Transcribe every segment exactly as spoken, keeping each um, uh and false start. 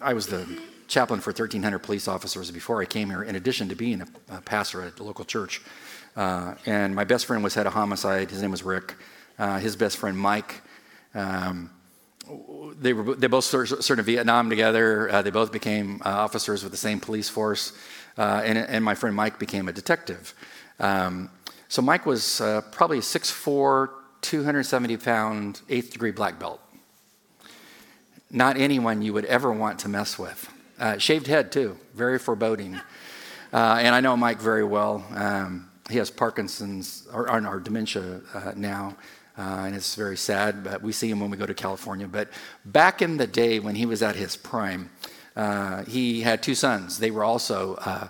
I was the chaplain for thirteen hundred police officers before I came here, in addition to being a, a pastor at the local church. Uh, and my best friend was head of homicide. His name was Rick. Uh, his best friend, Mike. Um, they were they both served, served in Vietnam together. Uh, they both became uh, officers with the same police force. Uh, and, and my friend Mike became a detective. Um, so Mike was uh, probably a six foot four, two hundred seventy pound, eighth degree black belt. Not anyone you would ever want to mess with. Uh, shaved head too, very foreboding. Uh, and I know Mike very well. Um, he has Parkinson's or, or, or dementia uh, now, uh, and it's very sad, but we see him when we go to California. But back in the day when he was at his prime, uh, he had two sons. They were also uh,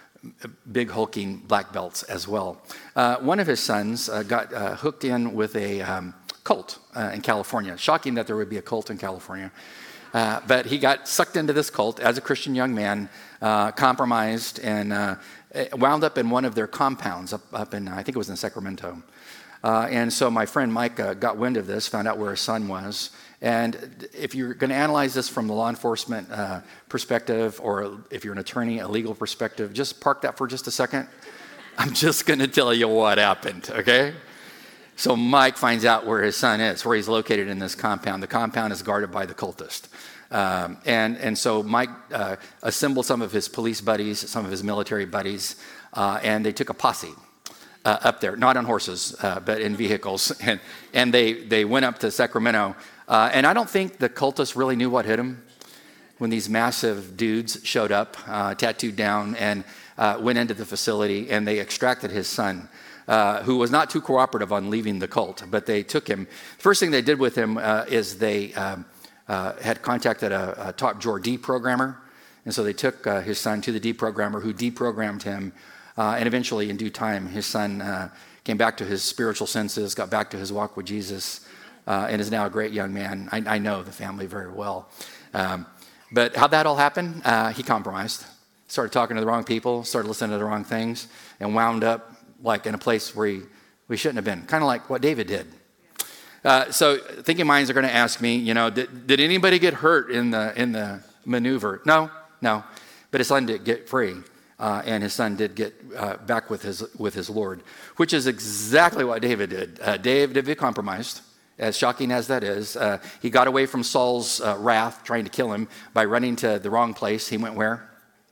big hulking black belts as well. Uh, one of his sons uh, got uh, hooked in with a um, cult uh, in California. Shocking that there would be a cult in California. Uh, but he got sucked into this cult as a Christian young man, uh, compromised, and uh, wound up in one of their compounds up, up in, I think it was in Sacramento. Uh, and so my friend Mike uh, got wind of this, found out where his son was. And if you're going to analyze this from the law enforcement uh, perspective, or if you're an attorney, a legal perspective, just park that for just a second. I'm just going to tell you what happened, okay? So Mike finds out where his son is, where he's located in this compound. The compound is guarded by the cultist. Um, and, and so Mike uh, assembled some of his police buddies, some of his military buddies, uh, and they took a posse uh, up there, not on horses, uh, but in vehicles. And, and they, they went up to Sacramento. Uh, and I don't think the cultists really knew what hit him when these massive dudes showed up, uh, tattooed down, and uh, went into the facility, and they extracted his son. Uh, who was not too cooperative on leaving the cult, but they took him. First thing they did with him uh, is they um, uh, had contacted a, a top drawer deprogrammer, and so they took uh, his son to the deprogrammer, who deprogrammed him, uh, and eventually, in due time, his son uh, came back to his spiritual senses, got back to his walk with Jesus, uh, and is now a great young man. I, I know the family very well. Um, but how'd that all happen? Uh, he compromised, started talking to the wrong people, started listening to the wrong things, and wound up like in a place where he, we shouldn't have been, kind of like what David did. Uh, so thinking minds are going to ask me, you know, did, did anybody get hurt in the in the maneuver? No, no. But his son did get free, uh, and his son did get uh, back with his with his Lord, which is exactly what David did. Uh, David, David compromised, as shocking as that is. Uh, he got away from Saul's uh, wrath, trying to kill him, by running to the wrong place. He went where?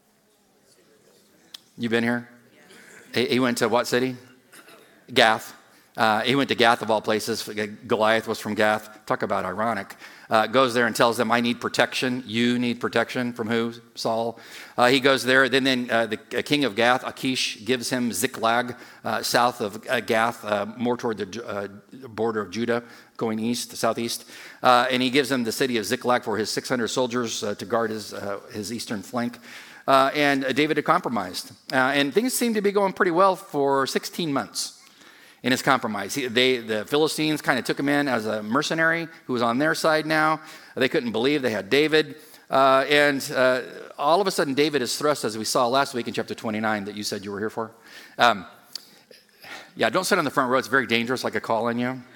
You been here? He went to what city? Gath. Uh, he went to Gath of all places. Goliath was from Gath. Talk about ironic. Uh, goes there and tells them, I need protection. You need protection. From who? Saul. Uh, he goes there. Then, then uh, the king of Gath, Achish, gives him Ziklag, uh, south of uh, Gath, uh, more toward the uh, border of Judah, going east, southeast. Uh, and he gives him the city of Ziklag for his six hundred soldiers uh, to guard his, uh, his eastern flank. Uh, and uh, David had compromised. Uh, and things seemed to be going pretty well for sixteen months in his compromise. He, they, the Philistines kind of took him in as a mercenary who was on their side now. They couldn't believe they had David. Uh, and uh, all of a sudden, David is thrust, as we saw last week in chapter twenty-nine that you said you were here for. Um, yeah, don't sit on the front row. It's very dangerous, like a call on you.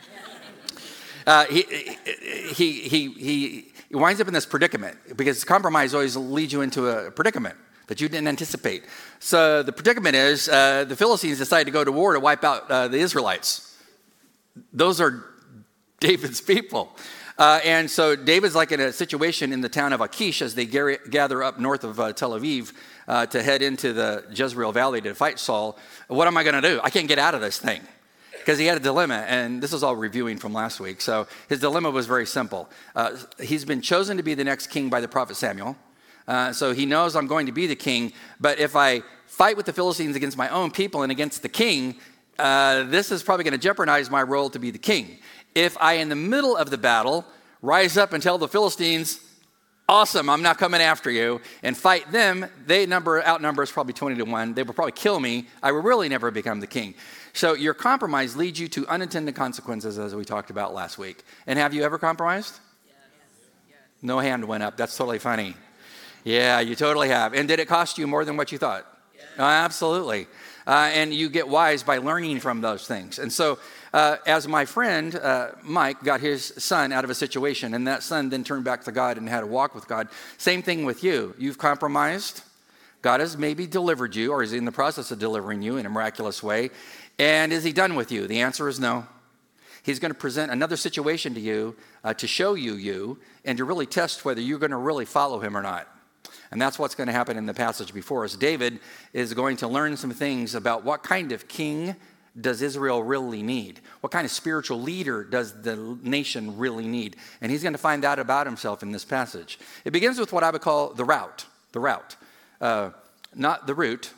Uh, he, he, he, he, he winds up in this predicament because compromise always leads you into a predicament that you didn't anticipate. So the predicament is uh, the Philistines decide to go to war to wipe out uh, the Israelites. Those are David's people. Uh, and so David's like in a situation in the town of Achish as they gar- gather up north of uh, Tel Aviv uh, to head into the Jezreel Valley to fight Saul. What am I going to do? I can't get out of this thing. Because he had a dilemma, and this is all reviewing from last week. So his dilemma was very simple. Uh, he's been chosen to be the next king by the prophet Samuel. Uh, so he knows I'm going to be the king, but if I fight with the Philistines against my own people and against the king, uh, this is probably going to jeopardize my role to be the king. If I, in the middle of the battle, rise up and tell the Philistines, awesome, I'm not coming after you, and fight them, they number outnumber us probably twenty to one. They will probably kill me. I will really never become the king. So your compromise leads you to unintended consequences, as we talked about last week. And have you ever compromised? Yes. Yes. No hand went up. That's totally funny. Yeah, you totally have. And did it cost you more than what you thought? Uh, absolutely. Uh, and you get wise by learning from those things. And so uh, as my friend uh, Mike got his son out of a situation, and that son then turned back to God and had a walk with God, same thing with you. You've compromised. God has maybe delivered you, or is in the process of delivering you in a miraculous way. And is he done with you? The answer is no. He's going to present another situation to you uh, to show you you and to really test whether you're going to really follow him or not. And that's what's going to happen in the passage before us. David is going to learn some things about what kind of king does Israel really need? What kind of spiritual leader does the nation really need? And he's going to find out about himself in this passage. It begins with what I would call the route. The route. Uh, not the route,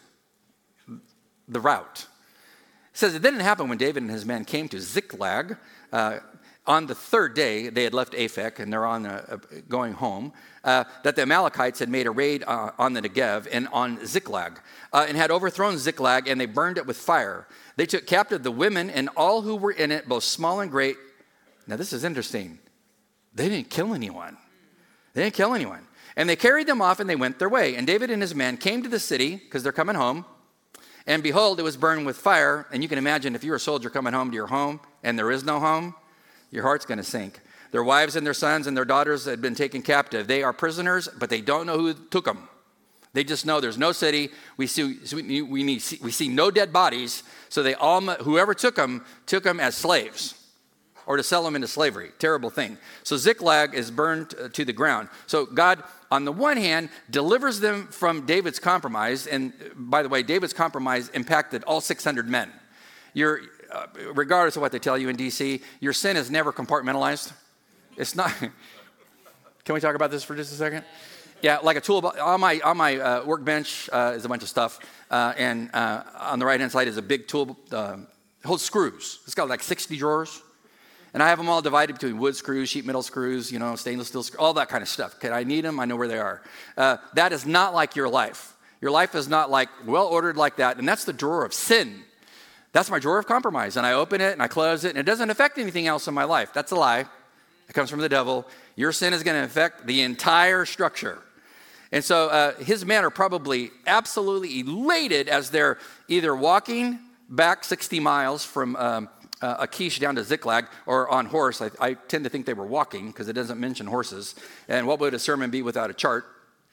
the route. It says it didn't happen when David and his men came to Ziklag. Uh, on the third day, they had left Aphek and they're on a, a, going home, uh, that the Amalekites had made a raid uh, on the Negev and on Ziklag, uh, and had overthrown Ziklag, and they burned it with fire. They took captive the women and all who were in it, both small and great. Now this is interesting. They didn't kill anyone. They didn't kill anyone. And they carried them off and they went their way. And David and his men came to the city, because they're coming home. And behold, it was burned with fire. And you can imagine if you're a soldier coming home to your home and there is no home, your heart's going to sink. Their wives and their sons and their daughters had been taken captive. They are prisoners, but they don't know who took them. They just know there's no city. We see, we, we, need, we see no dead bodies. So they all, whoever took them, took them as slaves or to sell them into slavery. Terrible thing. So Ziklag is burned to the ground. So God, on the one hand, delivers them from David's compromise. And by the way, David's compromise impacted all six hundred men. You're, uh, regardless of what they tell you in D C, your sin is never compartmentalized. It's not. Can we talk about this for just a second? Yeah, like a tool. On my on my uh, workbench uh, is a bunch of stuff, uh, and uh, on the right hand side is a big tool. Uh, holds screws. It's got like sixty drawers, and I have them all divided between wood screws, sheet metal screws, you know, stainless steel screws, all that kind of stuff. Okay, I need them. I know where they are. Uh, that is not like your life. Your life is not like well ordered like that, and that's the drawer of sin. That's my drawer of compromise, and I open it and I close it, and it doesn't affect anything else in my life. That's a lie. It comes from the devil. Your sin is going to affect the entire structure. And so uh, his men are probably absolutely elated as they're either walking back sixty miles from um, uh, Achish down to Ziklag, or on horse. I, I tend to think they were walking because it doesn't mention horses. And what would a sermon be without a chart?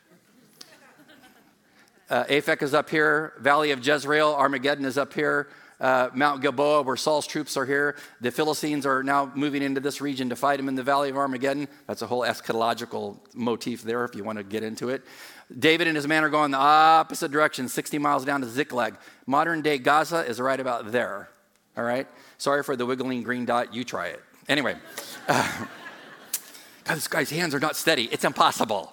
Uh, Aphek is up here. Valley of Jezreel, Armageddon is up here. Uh, Mount Gilboa, where Saul's troops are here. The Philistines are now moving into this region to fight him in the Valley of Armageddon. That's a whole eschatological motif there if you want to get into it. David and his men are going the opposite direction, sixty miles down to Ziklag. Modern day Gaza is right about there. All right? Sorry for the wiggling green dot. You try it. Anyway. Uh, God, this guy's hands are not steady. It's impossible.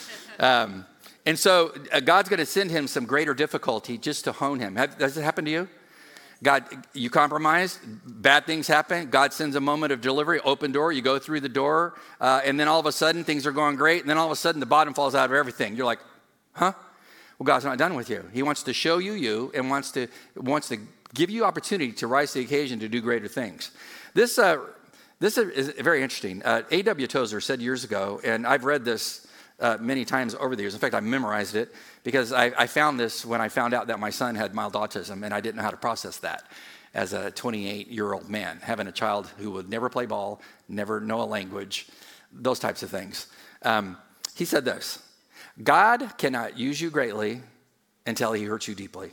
Um, and so uh, God's going to send him some greater difficulty just to hone him. Have, does it happen to you? God, you compromise, bad things happen. God sends a moment of delivery, open door, you go through the door, uh, and then all of a sudden things are going great, and then all of a sudden the bottom falls out of everything. You're like, huh? Well, God's not done with you. He wants to show you you and wants to wants to give you opportunity to rise to the occasion to do greater things. This uh, this is very interesting. Uh, A W Tozer said years ago, and I've read this Uh, many times over the years. In fact, I memorized it because I, I found this when I found out that my son had mild autism, and I didn't know how to process that as a twenty-eight-year-old man, having a child who would never play ball, never know a language, those types of things. Um, he said this: God cannot use you greatly until he hurts you deeply.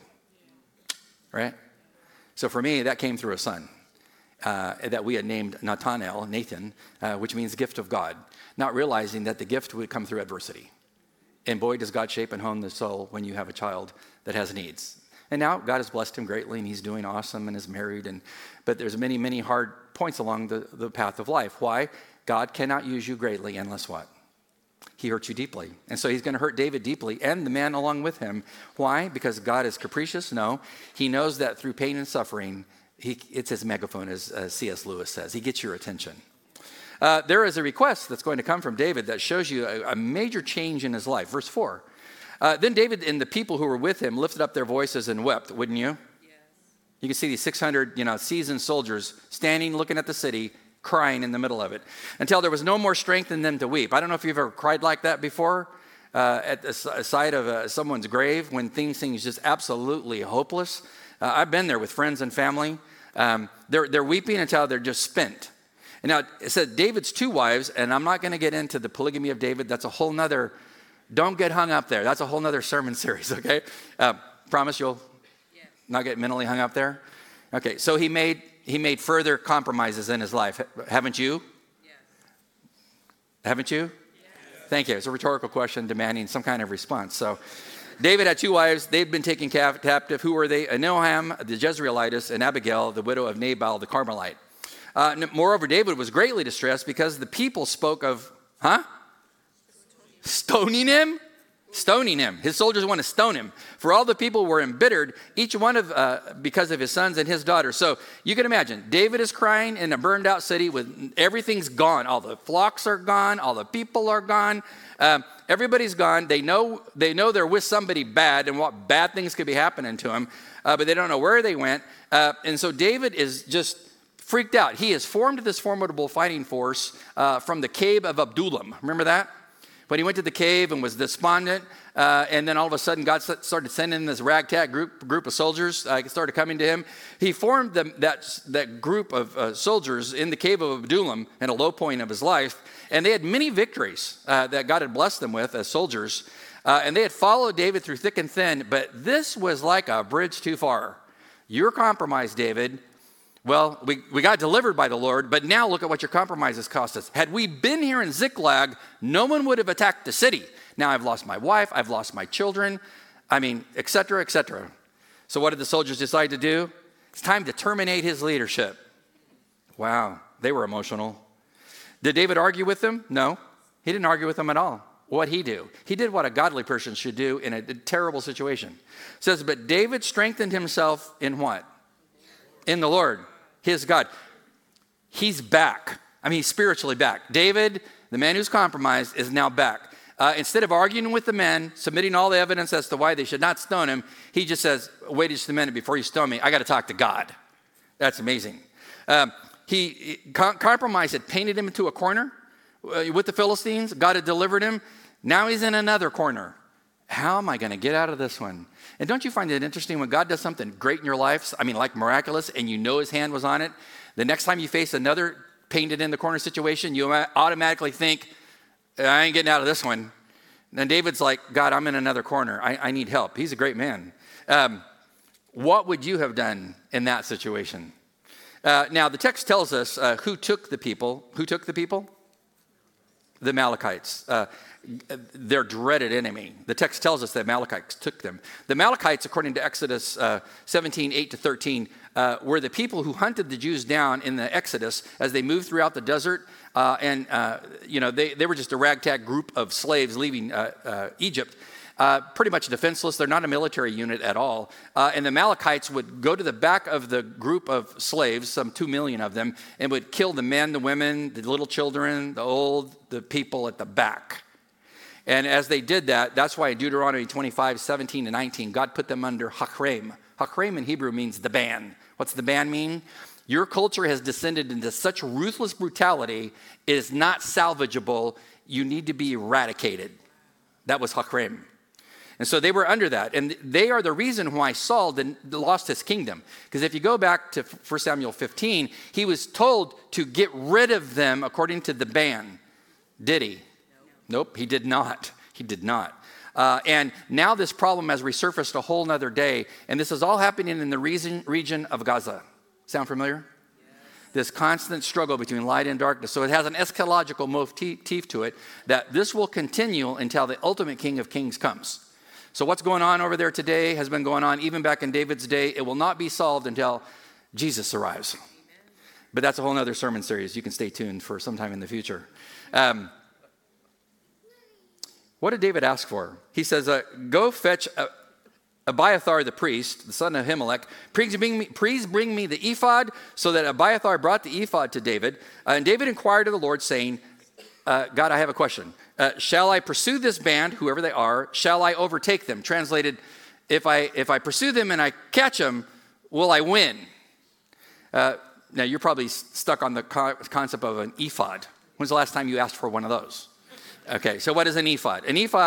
Right? So for me, that came through a son uh, that we had named Nathanael, Nathan, uh, which means gift of God. Not realizing that the gift would come through adversity. And boy, does God shape and hone the soul when you have a child that has needs. And now God has blessed him greatly, and he's doing awesome and is married. And but there's many, many hard points along the, the path of life. Why? God cannot use you greatly unless what? He hurts you deeply. And so he's going to hurt David deeply and the man along with him. Why? Because God is capricious? No. He knows that through pain and suffering, he, it's his megaphone, as uh, C S Lewis says. He gets your attention. Uh, there is a request that's going to come from David that shows you a, a major change in his life. Verse four. Uh, then David and the people who were with him lifted up their voices and wept, wouldn't you? Yes. You can see these six hundred, you know, seasoned soldiers standing, looking at the city, crying in the middle of it, until there was no more strength in them to weep. I don't know if you've ever cried like that before. uh, at the side of uh, someone's grave when things seem just absolutely hopeless. Uh, I've been there with friends and family. Um, they're, they're weeping until they're just spent. And now it said David's two wives, and I'm not going to get into the polygamy of David. That's a whole nother, don't get hung up there. That's a whole nother sermon series, okay? Uh, promise you'll yes. not get mentally hung up there? Okay, so he made he made further compromises in his life. Haven't you? Yes. Haven't you? Yes. Thank you. It's a rhetorical question demanding some kind of response. So David had two wives. They'd been taken captive. Who were they? Ahinoam, the Jezreelitess, and Abigail, the widow of Nabal, the Carmelite. Uh, moreover, David was greatly distressed because the people spoke of, huh? Stoning him? Stoning him. His soldiers want to stone him. For all the people were embittered, each one of, uh, because of his sons and his daughters. So you can imagine, David is crying in a burned out city with everything's gone. All the flocks are gone. All the people are gone. Um, everybody's gone. They know, they know they're with somebody bad and what bad things could be happening to them, uh, but they don't know where they went. Uh, and so David is just freaked out. He has formed this formidable fighting force uh, from the cave of Adullam. Remember that? When he went to the cave and was despondent, uh, and then all of a sudden God started sending this ragtag group group of soldiers, uh, started coming to him. He formed them, that, that group of uh, soldiers in the cave of Adullam at a low point of his life, and they had many victories uh, that God had blessed them with as soldiers, uh, and they had followed David through thick and thin, but this was like a bridge too far. You're compromised, David. Well, we, we got delivered by the Lord, but now look at what your compromises cost us. Had we been here in Ziklag, no one would have attacked the city. Now I've lost my wife, I've lost my children, I mean, et cetera, et cetera. So what did the soldiers decide to do? It's time to terminate his leadership. Wow, they were emotional. Did David argue with them? No, he didn't argue with them at all. What'd he do? He did what a godly person should do in a, a terrible situation. It says, but David strengthened himself in what? In the Lord. His God. He's back. I mean, he's spiritually back. David, the man who's compromised, is now back. Uh, instead of arguing with the men, submitting all the evidence as to why they should not stone him, he just says, wait just a minute before you stone me. I got to talk to God. That's amazing. Um, he, he com- compromised had painted him into a corner uh, with the Philistines. God had delivered him. Now he's in another corner. How am I going to get out of this one? And don't you find it interesting when God does something great in your life, I mean like miraculous, and you know his hand was on it, the next time you face another painted in the corner situation, you automatically think, I ain't getting out of this one. And then David's like, God, I'm in another corner. I, I need help. He's a great man. Um, what would you have done in that situation? Uh, now, the text tells us uh, who took the people. Who took the people? The Amalekites. Uh, their dreaded enemy. The text tells us that Amalekites took them. The Amalekites, according to Exodus uh, seventeen, eight to thirteen, uh, were the people who hunted the Jews down in the Exodus as they moved throughout the desert. Uh, and, uh, you know, they, they were just a ragtag group of slaves leaving uh, uh, Egypt. Uh, pretty much defenseless. They're not a military unit at all. Uh, and the Amalekites would go to the back of the group of slaves, some two million of them, and would kill the men, the women, the little children, the old, the people at the back. And as they did that, that's why in Deuteronomy twenty-five, seventeen to nineteen, God put them under Hakreim. Hakreim in Hebrew means the ban. What's the ban mean? Your culture has descended into such ruthless brutality, it is not salvageable. You need to be eradicated. That was Hakreim. And so they were under that. And they are the reason why Saul lost his kingdom. Because if you go back to First Samuel fifteen, he was told to get rid of them according to the ban. Did he? Nope, he did not. He did not. Uh, and now this problem has resurfaced a whole nother day. And this is all happening in the region, region of Gaza. Sound familiar? Yes. This constant struggle between light and darkness. So it has an eschatological motif to it that this will continue until the ultimate King of Kings comes. So what's going on over there today has been going on even back in David's day. It will not be solved until Jesus arrives. Amen. But that's a whole other sermon series. You can stay tuned for sometime in the future. Um, what did David ask for? He says, uh, go fetch uh, Abiathar the priest, the son of Ahimelech. Please bring, me, please bring me the ephod. So that Abiathar brought the ephod to David. Uh, and David inquired of the Lord, saying, uh, God, I have a question. Uh, shall I pursue this band, whoever they are? Shall I overtake them? Translated, if I if I pursue them and I catch them, will I win? Uh, now, you're probably stuck on the co- concept of an ephod. When's the last time you asked for one of those? Okay, so what is an ephod? An ephod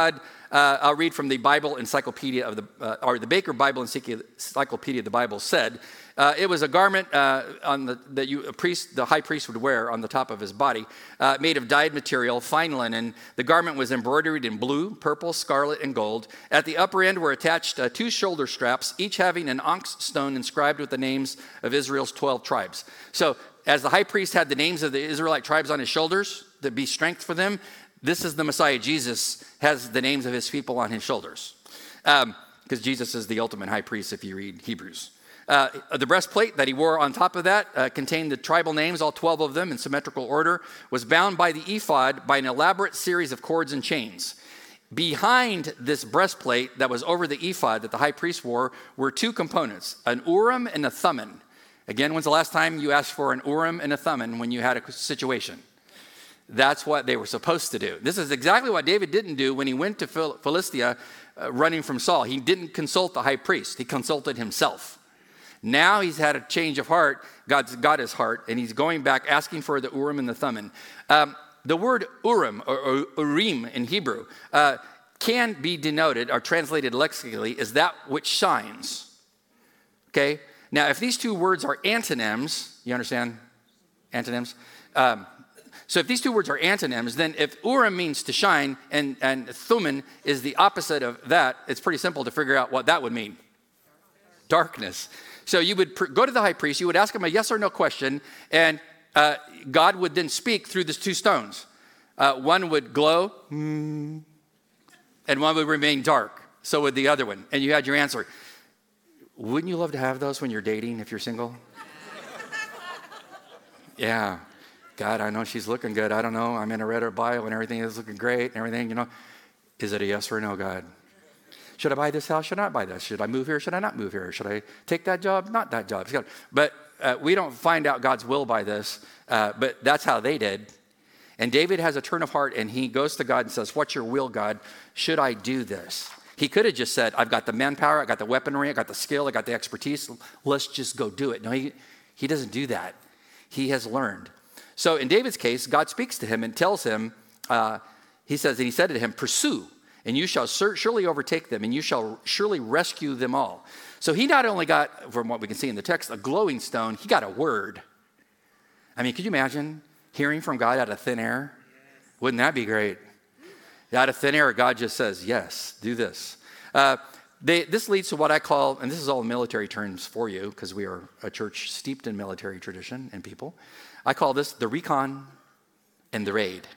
uh, I'll read from the Bible Encyclopedia of the, uh, or the Baker Bible Encyclopedia of the Bible said, uh, it was a garment uh, on the, that you, a priest, the high priest would wear on the top of his body, uh, made of dyed material, fine linen. The garment was embroidered in blue, purple, scarlet, and gold. At the upper end were attached uh, two shoulder straps, each having an onyx stone inscribed with the names of Israel's twelve tribes. So as the high priest had the names of the Israelite tribes on his shoulders to be strength for them, this is the Messiah. Jesus has the names of his people on his shoulders. Because um, Jesus is the ultimate high priest if you read Hebrews. Uh, the breastplate that he wore on top of that uh, contained the tribal names, all twelve of them in symmetrical order, was bound by the ephod by an elaborate series of cords and chains. Behind this breastplate that was over the ephod that the high priest wore were two components, an Urim and a Thummim. Again, when's the last time you asked for an Urim and a Thummim when you had a situation? That's what they were supposed to do. This is exactly what David didn't do when he went to Phil- Philistia uh, running from Saul. He didn't consult the high priest. He consulted himself. Now he's had a change of heart. God's got his heart, and he's going back asking for the Urim and the Thummim. Um, the word Urim, or, or Urim in Hebrew, uh, can be denoted or translated lexically as that which shines. Okay? Now, if these two words are antonyms, you understand antonyms? Um, so if these two words are antonyms, then if Urim means to shine and, and Thummim is the opposite of that, it's pretty simple to figure out what that would mean. Darkness. So you would pr- go to the high priest, you would ask him a yes or no question, and uh, God would then speak through these two stones. Uh, one would glow, mm, and one would remain dark. So would the other one. And you had your answer. Wouldn't you love to have those when you're dating if you're single? Yeah. God, I know she's looking good. I don't know. I'm in a red Bible and everything is looking great and everything, you know. Is it a yes or no, God? Should I buy this house? Should I not buy this? Should I move here? Should I not move here? Should I take that job? Not that job. But uh, we don't find out God's will by this, uh, but that's how they did. And David has a turn of heart, and he goes to God and says, what's your will, God? Should I do this? He could have just said, I've got the manpower, I got the weaponry, I got the skill, I got the expertise. Let's just go do it. No, he, he doesn't do that. He has learned. So in David's case, God speaks to him and tells him, uh, he says, and he said to him, pursue, and you shall surely overtake them, and you shall surely rescue them all. So he not only got, from what we can see in the text, a glowing stone, he got a word. I mean, could you imagine hearing from God out of thin air? Wouldn't that be great? Out of thin air, God just says, yes, do this. Uh, they, this leads to what I call, and this is all military terms for you, because we are a church steeped in military tradition and people. I call this the recon and the raid.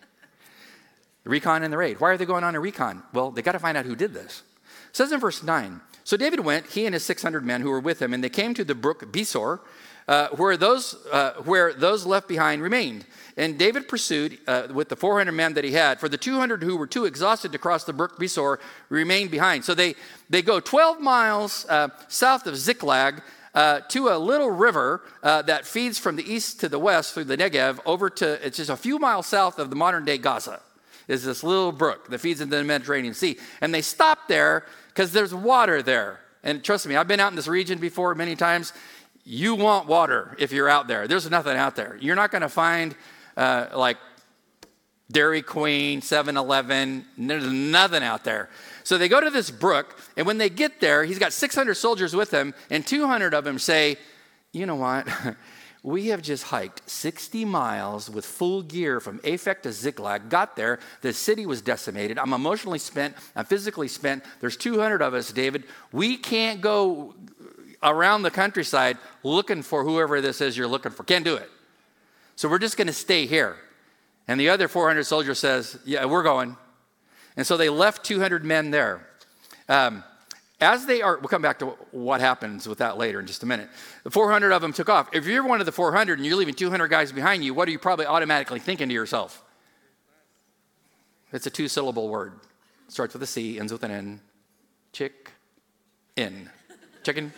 The recon and the raid. Why are they going on a recon? Well, they got to find out who did this. It says in verse nine, so David went, he and his six hundred men who were with him, and they came to the brook Besor, uh, where those uh, where those left behind remained. And David pursued uh, with the four hundred men that he had, for the two hundred who were too exhausted to cross the brook Besor remained behind. So they, they go twelve miles uh, south of Ziklag uh, to a little river uh, that feeds from the east to the west through the Negev over to, it's just a few miles south of the modern day Gaza. Is this little brook that feeds into the Mediterranean Sea. And they stop there because there's water there. And trust me, I've been out in this region before many times. You want water if you're out there. There's nothing out there. You're not going to find uh, like Dairy Queen, seven eleven. There's nothing out there. So they go to this brook, and when they get there, he's got six hundred soldiers with him, and two hundred of them say, you know what? We have just hiked sixty miles with full gear from Aphek to Ziklag, got there, the city was decimated. I'm emotionally spent, I'm physically spent. There's two hundred of us, David. We can't go around the countryside looking for whoever this is you're looking for. Can't do it. So we're just going to stay here. And the other four hundred soldiers says, yeah, we're going. And so they left two hundred men there. Um, As they are, we'll come back to what happens with that later in just a minute. The four hundred of them took off. If you're one of the four hundred and you're leaving two hundred guys behind you, what are you probably automatically thinking to yourself? It's a two-syllable word. Starts with a C, ends with an N. Chick, in. Chicken.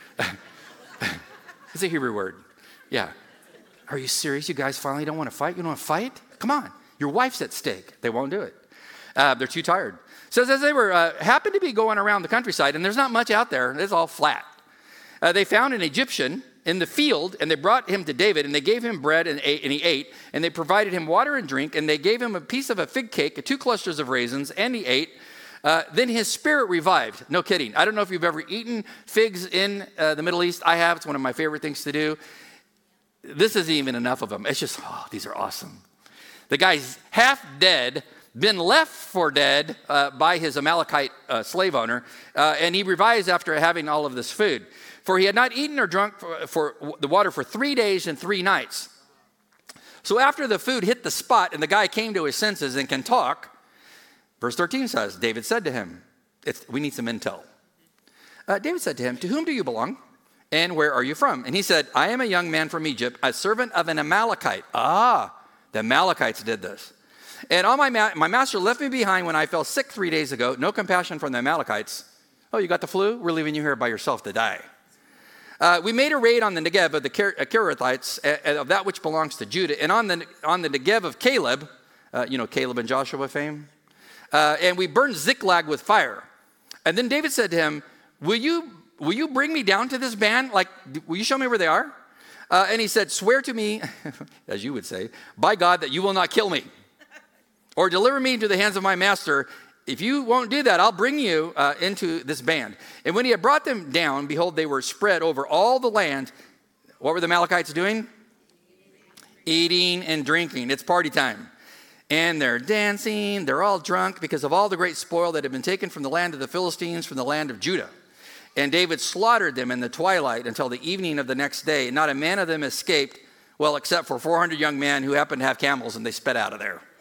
It's a Hebrew word. Yeah. Are you serious? You guys finally don't want to fight? You don't want to fight? Come on. Your wife's at stake. They won't do it. Uh, they're too tired. Says as they were uh, happened to be going around the countryside, and there's not much out there. It's all flat. Uh, they found an Egyptian in the field, and they brought him to David, and they gave him bread, and, ate, and he ate, and they provided him water and drink, and they gave him a piece of a fig cake, two clusters of raisins, and he ate. Uh, then his spirit revived. No kidding. I don't know if you've ever eaten figs in uh, the Middle East. I have. It's one of my favorite things to do. This isn't even enough of them. It's just, oh, these are awesome. The guy's half dead, been left for dead uh, by his Amalekite uh, slave owner, uh, and he revives after having all of this food. For he had not eaten or drunk for, for the water for three days and three nights. So after the food hit the spot and the guy came to his senses and can talk, verse thirteen says, David said to him, it's, we need some intel. Uh, David said to him, to whom do you belong? And where are you from? And he said, I am a young man from Egypt, a servant of an Amalekite. Ah, the Amalekites did this. And all my, ma- my master left me behind when I fell sick three days ago. No compassion from the Amalekites. Oh, you got the flu? We're leaving you here by yourself to die. Uh, we made a raid on the Negev of the Kerethites, uh, of that which belongs to Judah, and on the on the Negev of Caleb, uh, you know, Caleb and Joshua fame, uh, and we burned Ziklag with fire. And then David said to him, will you will you bring me down to this band? Like, will you show me where they are? Uh, and he said, swear to me, as you would say, by God that you will not kill me or deliver me into the hands of my master. If you won't do that, I'll bring you uh, into this band. And when he had brought them down, behold, they were spread over all the land. What were the Amalekites doing? Eating and drinking. It's party time. And they're dancing. They're all drunk because of all the great spoil that had been taken from the land of the Philistines, from the land of Judah. And David slaughtered them in the twilight until the evening of the next day. Not a man of them escaped, well, except for four hundred young men who happened to have camels, and they sped out of there.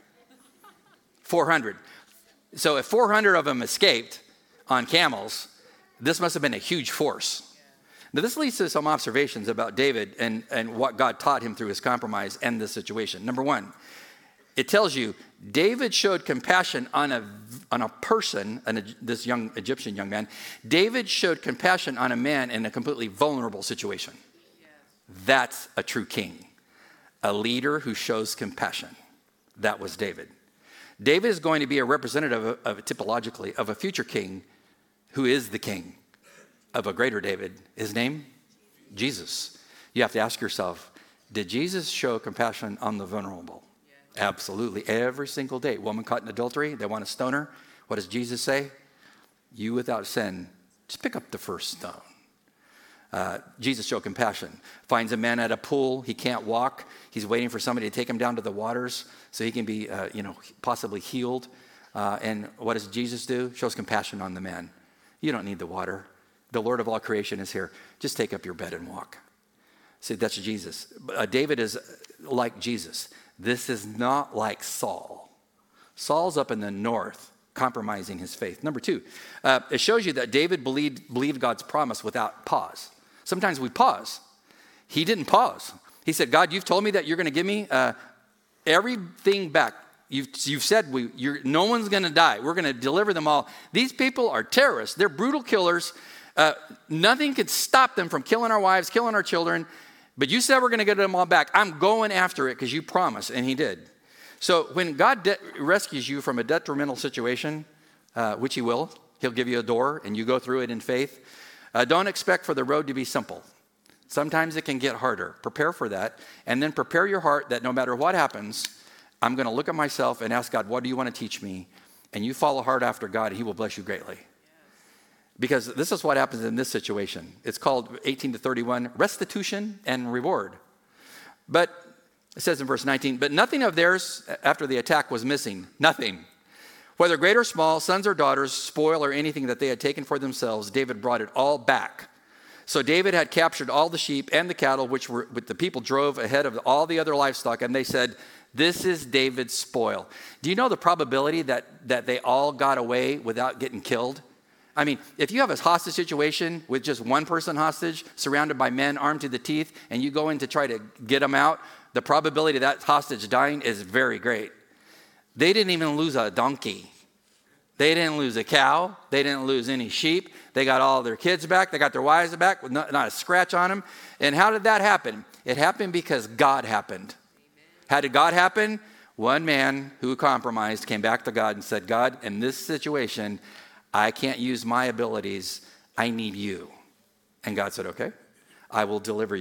four hundred. So if four hundred of them escaped on camels, this must have been a huge force. Now this leads to some observations about David and, and what God taught him through his compromise and this situation. Number one, it tells you David showed compassion on a, on a person, an, this young Egyptian young man. David showed compassion on a man in a completely vulnerable situation. Yes. That's a true king, a leader who shows compassion. That was David. David is going to be a representative of, of typologically of a future king who is the king of a greater David. His name? Jesus. You have to ask yourself, did Jesus show compassion on the vulnerable? Yes. Absolutely. Every single day. Woman caught in adultery, they want to stone her. What does Jesus say? You without sin, just pick up the first stone. Uh, Jesus showed compassion. Finds a man at a pool. He can't walk. He's waiting for somebody to take him down to the waters so he can be, uh, you know, possibly healed. Uh, and what does Jesus do? Shows compassion on the man. You don't need the water. The Lord of all creation is here. Just take up your bed and walk. See, that's Jesus. Uh, David is like Jesus. This is not like Saul. Saul's up in the north, compromising his faith. Number two, uh, it shows you that David believed, believed God's promise without pause. Sometimes we pause. He didn't pause. He said, God, you've told me that you're going to give me uh, everything back. You've, you've said we, you're, no one's going to die. We're going to deliver them all. These people are terrorists. They're brutal killers. Uh, nothing could stop them from killing our wives, killing our children. But you said we're going to get them all back. I'm going after it because you promised, and he did. So when God de- rescues you from a detrimental situation, uh, which he will, he'll give you a door, and you go through it in faith. Uh, don't expect for the road to be simple. Sometimes it can get harder. Prepare for that, and then prepare your heart that no matter what happens, I'm going to look at myself and ask God, what do you want to teach me? And you follow hard after God, and he will bless you greatly. Yes. Because this is what happens in this situation. It's called eighteen to thirty-one, restitution and reward. But it says in verse nineteen, but nothing of theirs after the attack was missing. Nothing. Whether great or small, sons or daughters, spoil or anything that they had taken for themselves, David brought it all back. So David had captured all the sheep and the cattle, which were which the people drove ahead of all the other livestock, and they said, this is David's spoil. Do you know the probability that, that they all got away without getting killed? I mean, if you have a hostage situation with just one person hostage, surrounded by men armed to the teeth, and you go in to try to get them out, the probability of that hostage dying is very great. They didn't even lose a donkey. They didn't lose a cow. They didn't lose any sheep. They got all their kids back. They got their wives back with not, not a scratch on them. And how did that happen? It happened because God happened. How did God happen? One man who compromised came back to God and said, God, in this situation, I can't use my abilities. I need you. And God said, okay, I will deliver you.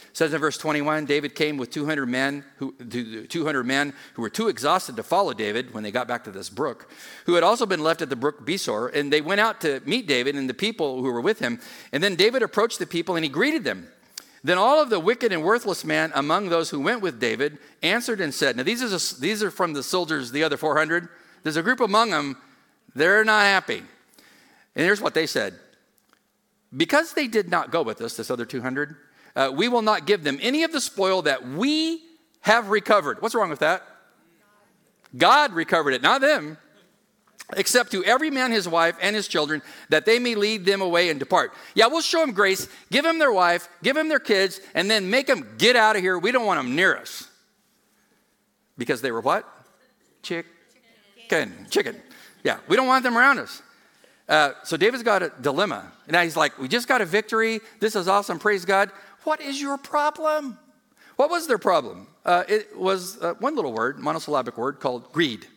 It says in verse twenty-one, David came with two hundred men, who, two hundred men who were too exhausted to follow David when they got back to this brook, who had also been left at the brook Besor, and they went out to meet David and the people who were with him. And then David approached the people and he greeted them. Then all of the wicked and worthless men among those who went with David answered and said, now these are, just, these are from the soldiers, the other four hundred. There's a group among them, they're not happy. And here's what they said. Because they did not go with us, this other two hundred, Uh, we will not give them any of the spoil that we have recovered. What's wrong with that? God recovered it, not them. Except to every man his wife and his children, that they may lead them away and depart. Yeah, we'll show them grace, give them their wife, give them their kids, and then make them get out of here. We don't want them near us. Because they were what? Chicken. Chicken. Yeah, we don't want them around us. Uh, so David's got a dilemma. Now he's like, we just got a victory. This is awesome. Praise God. What is your problem? What was their problem? Uh, it was uh, one little word, monosyllabic word called greed.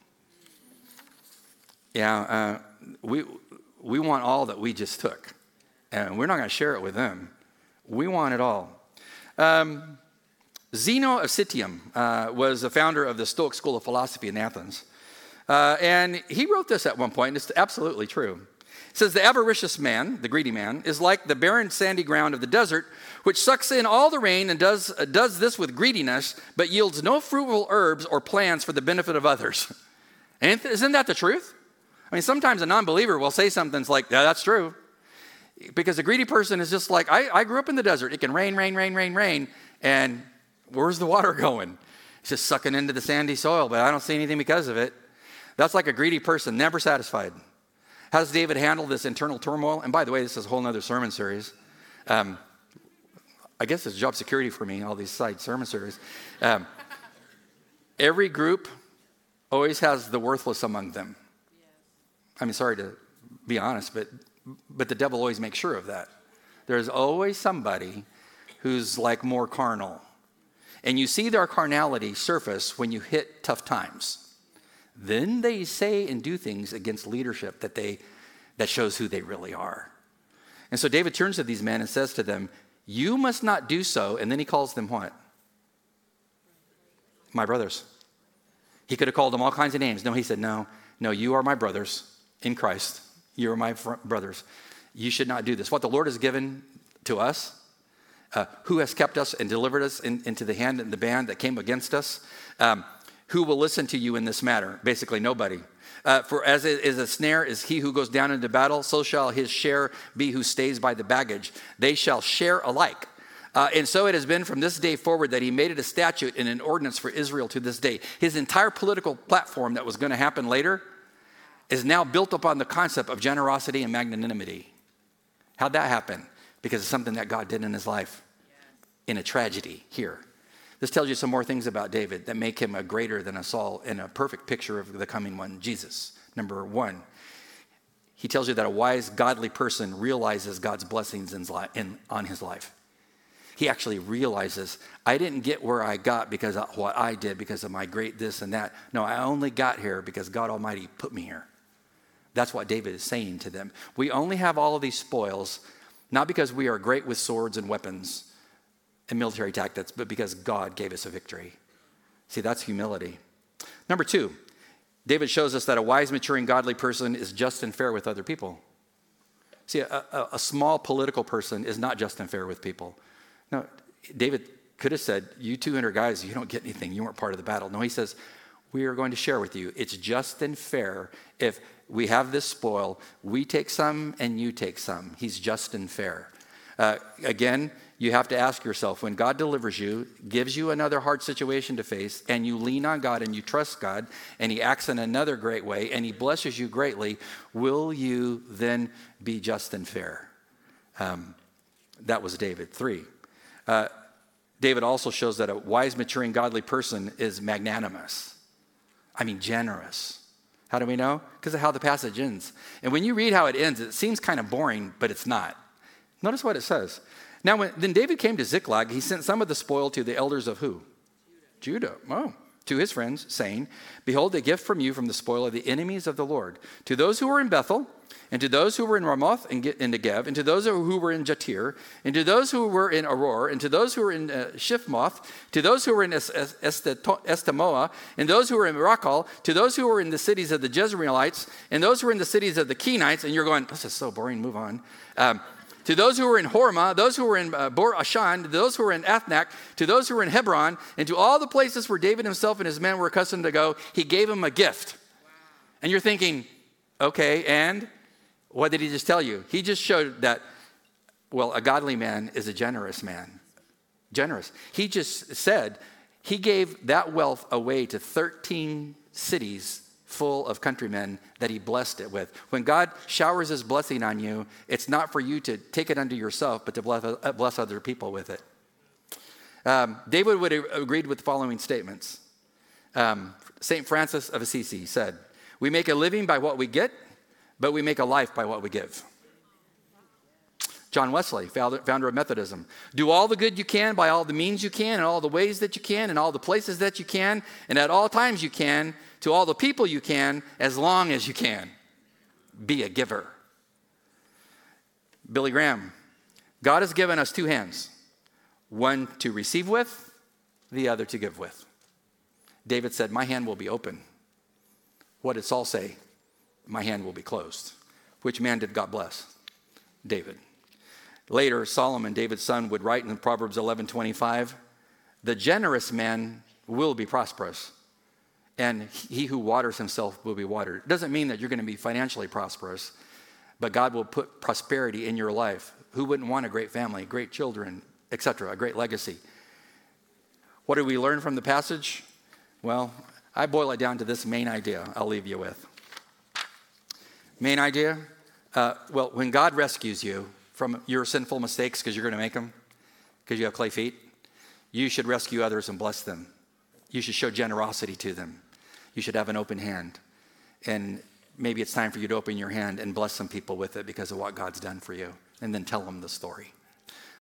Yeah, uh, we we want all that we just took. And we're not going to share it with them. We want it all. Um, Zeno of Citium uh, was the founder of the Stoic School of Philosophy in Athens. Uh, and he wrote this at one point, and it's absolutely true. It says, the avaricious man, the greedy man, is like the barren sandy ground of the desert, which sucks in all the rain and does, uh, does this with greediness, but yields no fruitful herbs or plants for the benefit of others. And isn't that the truth? I mean, sometimes a non-believer will say something that's like, yeah, that's true. Because a greedy person is just like, I, I grew up in the desert. It can rain, rain, rain, rain, rain. And where's the water going? It's just sucking into the sandy soil, but I don't see anything because of it. That's like a greedy person, never satisfied. How does David handle this internal turmoil? And by the way, this is a whole nother sermon series. Um, I guess it's job security for me, all these side sermon series. Um, every group always has the worthless among them. I mean, sorry to be honest, but but the devil always makes sure of that. There's always somebody who's like more carnal. And you see their carnality surface when you hit tough times. Then they say and do things against leadership that they that shows who they really are. And so David turns to these men and says to them, you must not do so. And then he calls them what? My brothers. He could have called them all kinds of names. No, he said, no, no, you are my brothers in Christ. You are my fr- brothers. You should not do this. What the Lord has given to us, uh, who has kept us and delivered us in, into the hand and the band that came against us, um, who will listen to you in this matter? Basically, nobody. Uh, for as it is a snare is he who goes down into battle, so shall his share be who stays by the baggage. They shall share alike. Uh, and so it has been from this day forward that he made it a statute and an ordinance for Israel to this day. His entire political platform that was going to happen later is now built upon the concept of generosity and magnanimity. How'd that happen? Because it's something that God did in his life in a tragedy here. This tells you some more things about David that make him a greater than a Saul and a perfect picture of the coming one, Jesus. Number one, he tells you that a wise, godly person realizes God's blessings in, in, on his life. He actually realizes, I didn't get where I got because of what I did, because of my great this and that. No, I only got here because God Almighty put me here. That's what David is saying to them. We only have all of these spoils, not because we are great with swords and weapons and military tactics, but because God gave us a victory. See, that's humility. Number two, David shows us that a wise, maturing, godly person is just and fair with other people. See, a, a, a small political person is not just and fair with people. No, David could have said, you two hundred guys, you don't get anything. You weren't part of the battle. No, he says, we are going to share with you. It's just and fair if we have this spoil, we take some and you take some. He's just and fair. Uh, again, you have to ask yourself, when God delivers you, gives you another hard situation to face, and you lean on God and you trust God, and he acts in another great way, and he blesses you greatly, will you then be just and fair? Um, that was David. Three, uh, David also shows that a wise, maturing, godly person is magnanimous. I mean, generous. How do we know? Because of how the passage ends. And when you read how it ends, it seems kind of boring, but it's not. Notice what it says. Now, when then David came to Ziklag, he sent some of the spoil to the elders of who? Judah. Judah. Oh, to his friends, saying, behold, a gift from you from the spoil of the enemies of the Lord. To those who were in Bethel, and to those who were in Ramoth and Negev, and to those who were in Jatir, and to those who were in Auror, and to those who were in uh, Shifmoth, to those who were in Estemoa, and those who were in Rakal, to those who were in the cities of the Jezreelites, and those who were in the cities of the Kenites, and you're going, this is so boring, move on. Um, to those who were in Hormah, those who were in uh, Bor Ashan, to those who were in Athnak, to those who were in Hebron, and to all the places where David himself and his men were accustomed to go, he gave them a gift. Wow. And you're thinking, okay, and what did he just tell you? He just showed that, well, a godly man is a generous man. Generous. He just said he gave that wealth away to thirteen cities full of countrymen that he blessed it with. When God showers his blessing on you, it's not for you to take it unto yourself, but to bless, uh, bless other people with it. Um, David would have agreed with the following statements. Um, Saint Francis of Assisi said, we make a living by what we get, but we make a life by what we give. John Wesley, founder of Methodism. Do all the good you can by all the means you can, and all the ways that you can, and all the places that you can, and at all times you can, to all the people you can, as long as you can. Be a giver. Billy Graham. God has given us two hands, one to receive with, the other to give with. David said, my hand will be open. What did Saul say? My hand will be closed. Which man did God bless? David. Later, Solomon, David's son, would write in Proverbs eleven twenty-five, the generous man will be prosperous, and he who waters himself will be watered. It doesn't mean that you're going to be financially prosperous, but God will put prosperity in your life. Who wouldn't want a great family, great children, et cetera, a great legacy? What do we learn from the passage? Well, I boil it down to this main idea I'll leave you with. Main idea? Uh, well, when God rescues you from your sinful mistakes, because you're going to make them, because you have clay feet, you should rescue others and bless them. You should show generosity to them. You should have an open hand. And maybe it's time for you to open your hand and bless some people with it because of what God's done for you. And then tell them the story.